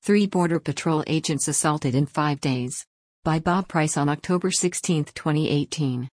3 Border Patrol agents assaulted in 5 days. By Bob Price on October 16, 2018.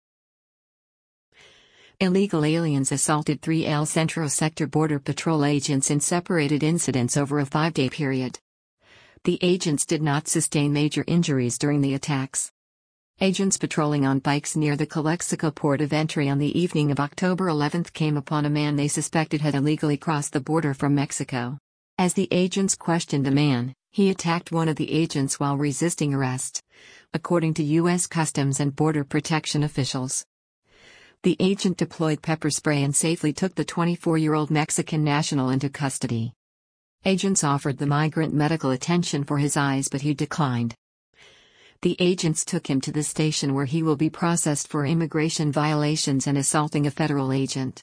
Illegal aliens assaulted 3 El Centro Sector Border Patrol agents in separated incidents over a 5-day period. The agents did not sustain major injuries during the attacks. Agents patrolling on bikes near the Calexico port of entry on the evening of October 11 came upon a man they suspected had illegally crossed the border from Mexico. As the agents questioned the man, he attacked one of the agents while resisting arrest, according to U.S. Customs and Border Protection officials. The agent deployed pepper spray and safely took the 24-year-old Mexican national into custody. Agents offered the migrant medical attention for his eyes, but he declined. The agents took him to the station where he will be processed for immigration violations and assaulting a federal agent.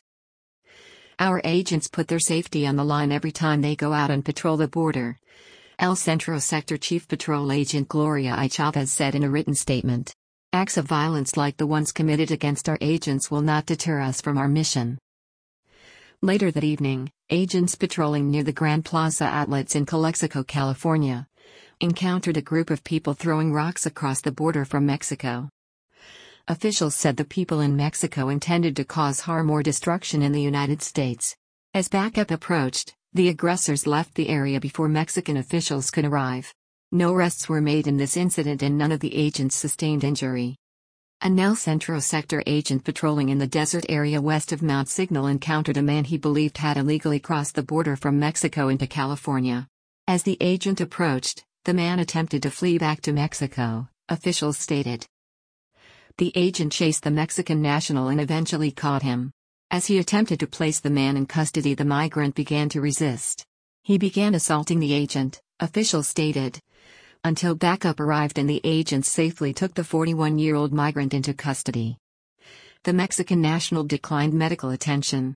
Our agents put their safety on the line every time they go out and patrol the border, El Centro Sector Chief Patrol Agent Gloria I. Chavez said in a written statement. Acts of violence like the ones committed against our agents will not deter us from our mission. Later that evening, agents patrolling near the Grand Plaza Outlets in Calexico, California, encountered a group of people throwing rocks across the border from Mexico. Officials said the people in Mexico intended to cause harm or destruction in the United States. As backup approached, the aggressors left the area before Mexican officials could arrive. No arrests were made in this incident and none of the agents sustained injury. An El Centro Sector agent patrolling in the desert area west of Mount Signal encountered a man he believed had illegally crossed the border from Mexico into California. As the agent approached, the man attempted to flee back to Mexico, officials stated. The agent chased the Mexican national and eventually caught him. As he attempted to place the man in custody, the migrant began to resist. He began assaulting the agent, officials stated, until backup arrived and the agents safely took the 41-year-old migrant into custody. The Mexican national declined medical attention.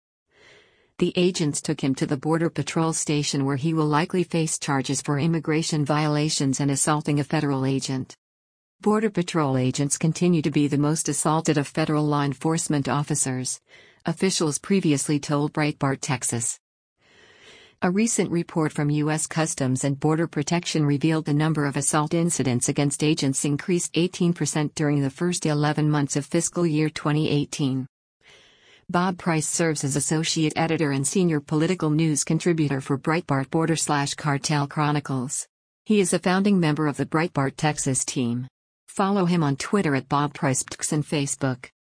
The agents took him to the Border Patrol station where he will likely face charges for immigration violations and assaulting a federal agent. Border Patrol agents continue to be the most assaulted of federal law enforcement officers, officials previously told Breitbart Texas. A recent report from U.S. Customs and Border Protection revealed the number of assault incidents against agents increased 18% during the first 11 months of fiscal year 2018. Bob Price serves as associate editor and senior political news contributor for Breitbart Border/Cartel Chronicles. He is a founding member of the Breitbart Texas team. Follow him on Twitter at Bob Price and Facebook.